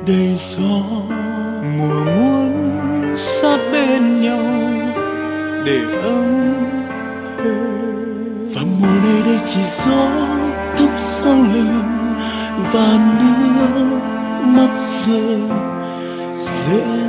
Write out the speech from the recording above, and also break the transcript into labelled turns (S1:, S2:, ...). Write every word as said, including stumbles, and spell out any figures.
S1: đầy gió mùa muốn sát bên nhau để ấm và mùa này đây chỉ gió thấp sau lưng và nước mắt rơi rẽ